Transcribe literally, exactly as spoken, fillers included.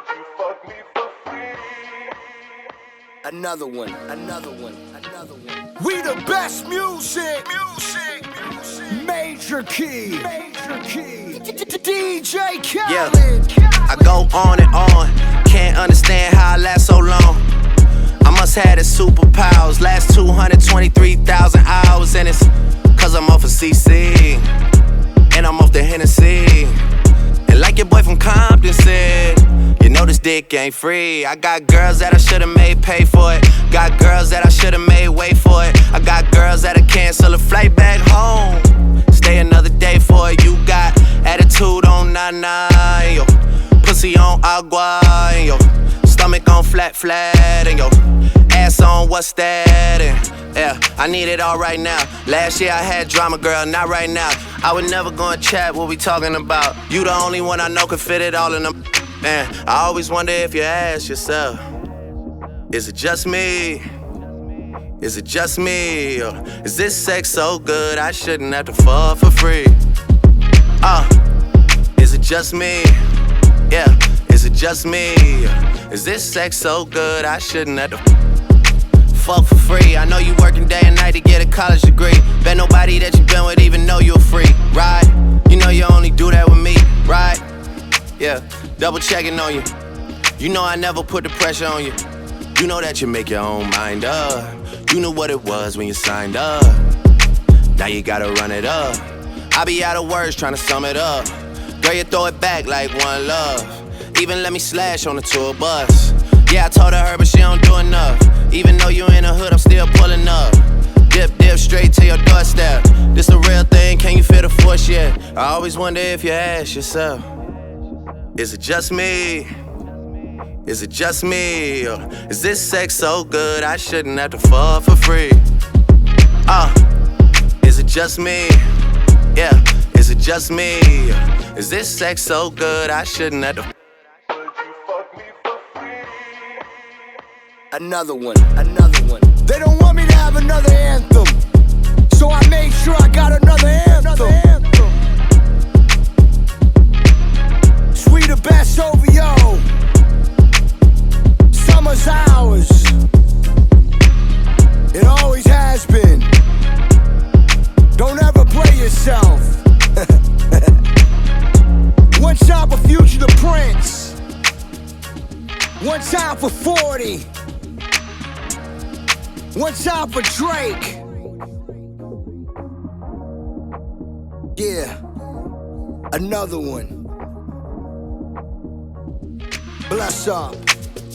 you fuck me for free? Another one, another one, another one. We the best music, music, music. Major Key, Major Key. D J Khaled. Yeah, I go on and on. Can't understand how I last so long. I must have the superpowers. Last two hundred twenty-three thousand hours, and it's cause I'm off of C C and I'm off the Hennessy. And like your boy from Compton said, you know this dick ain't free. I got girls that I should've made pay for it. Got girls that I should've made wait for it. I got girls that'll cancel a flight back home, stay another day for it. You got attitude on nana, and yo pussy on agua, and yo stomach on flat flat, and yo ass on what's that, and yeah, I need it all right now. Last year I had drama, girl, not right now. I would never go and chat what we talking about. You the only one I know can fit it all in them. Man, I always wonder if you ask yourself, is it just me? Is it just me? Or is this sex so good I shouldn't have to fuck for free? Uh, is it just me? Yeah, is it just me? Is this sex so good I shouldn't have to fuck for free? I know you working day and night to get a college degree. Bet nobody that you been with even know you a freak, right? You know you only do that with me, right? Yeah, double checking on you. You know I never put the pressure on you. You know that you make your own mind up. You knew what it was when you signed up. Now you gotta run it up. I be out of words trying to sum it up. Girl, you throw it back like one love. Even let me slash on the tour bus. Yeah, I told her, but she don't do enough. Even though you in the hood, I'm still pulling up. Dip, dip, straight to your doorstep. This a real thing, can you feel the force yet? I always wonder if you ask yourself, is it just me? Is it just me? Or is this sex so good I shouldn't have to fuck for free? Uh, is it just me? Yeah, is it just me? Is this sex so good I shouldn't have to Would you fuck me for free? Another one, another one. They don't want me to have another anthem, so I made sure I got another anthem. Sweet the best O V O. Summer's ours. It always has been. Don't ever play yourself. One time for Future the Prince. One time for forty. One time for Drake. Yeah, another one. Bless up.